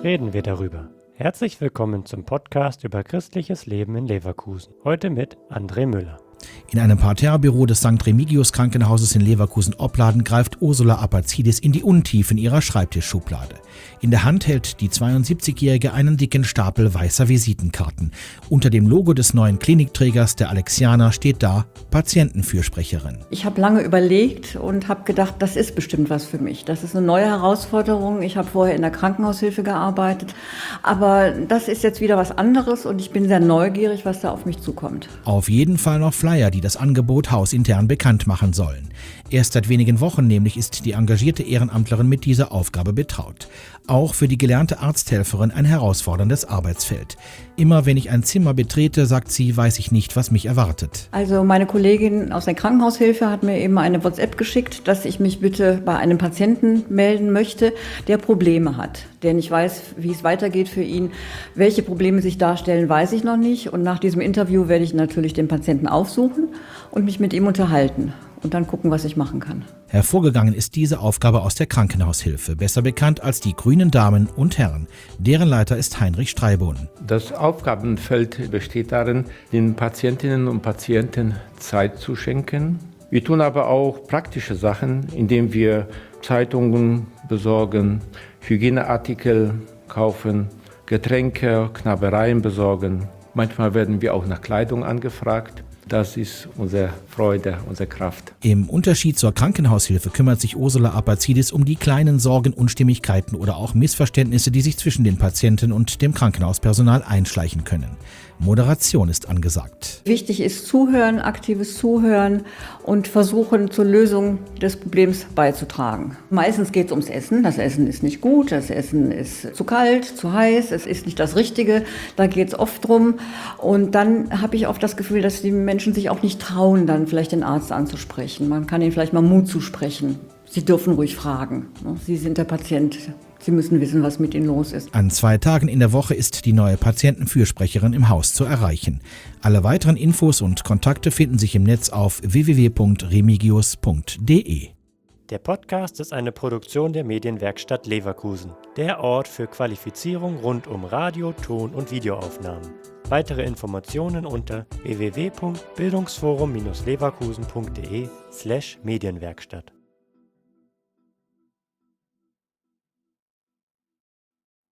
reden wir darüber. Herzlich willkommen zum Podcast über christliches Leben in Leverkusen. Heute mit André Müller. In einem Parterrebüro des St. Remigius Krankenhauses in Leverkusen-Opladen greift Ursula Apazidis in die Untiefen ihrer Schreibtischschublade. In der Hand hält die 72-Jährige einen dicken Stapel weißer Visitenkarten. Unter dem Logo des neuen Klinikträgers, der Alexianer, steht da Patientenfürsprecherin. Ich habe lange überlegt und habe gedacht, das ist bestimmt was für mich. Das ist eine neue Herausforderung. Ich habe vorher in der Krankenhaushilfe gearbeitet, aber das ist jetzt wieder was anderes und ich bin sehr neugierig, was da auf mich zukommt. Auf jeden Fall noch Flyer, die das Angebot hausintern bekannt machen sollen. Erst seit wenigen Wochen nämlich ist die engagierte Ehrenamtlerin mit dieser Aufgabe betraut. Auch für die gelernte Arzthelferin ein herausforderndes Arbeitsfeld. Immer wenn ich ein Zimmer betrete, sagt sie, weiß ich nicht, was mich erwartet. Also meine Kollegin aus der Krankenhaushilfe hat mir eben eine WhatsApp geschickt, dass ich mich bitte bei einem Patienten melden möchte, der Probleme hat. Der nicht weiß, wie es weitergeht für ihn. Welche Probleme sich darstellen, weiß ich noch nicht. Und nach diesem Interview werde ich natürlich den Patienten aufsuchen und mich mit ihm unterhalten. Und dann gucken, was ich machen kann. Hervorgegangen ist diese Aufgabe aus der Krankenhaushilfe, besser bekannt als die Grünen Damen und Herren. Deren Leiter ist Heinrich Streibohn. Das Aufgabenfeld besteht darin, den Patientinnen und Patienten Zeit zu schenken. Wir tun aber auch praktische Sachen, indem wir Zeitungen besorgen, Hygieneartikel kaufen, Getränke, Knabbereien besorgen. Manchmal werden wir auch nach Kleidung angefragt. Das ist unsere Freude, unsere Kraft. Im Unterschied zur Krankenhaushilfe kümmert sich Ursula Apazidis um die kleinen Sorgen, Unstimmigkeiten oder auch Missverständnisse, die sich zwischen den Patienten und dem Krankenhauspersonal einschleichen können. Moderation ist angesagt. Wichtig ist Zuhören, aktives Zuhören und versuchen, zur Lösung des Problems beizutragen. Meistens geht es ums Essen. Das Essen ist nicht gut, das Essen ist zu kalt, zu heiß, es ist nicht das Richtige. Da geht es oft drum. Und dann habe ich oft das Gefühl, dass die Menschen sich auch nicht trauen, dann vielleicht den Arzt anzusprechen. Man kann ihnen vielleicht mal Mut zusprechen. Sie dürfen ruhig fragen. Sie sind der Patient. Sie müssen wissen, was mit ihnen los ist. An 2 Tagen in der Woche ist die neue Patientenfürsprecherin im Haus zu erreichen. Alle weiteren Infos und Kontakte finden sich im Netz auf www.remigius.de. Der Podcast ist eine Produktion der Medienwerkstatt Leverkusen, der Ort für Qualifizierung rund um Radio-, Ton- und Videoaufnahmen. Weitere Informationen unter www.bildungsforum-leverkusen.de/Medienwerkstatt.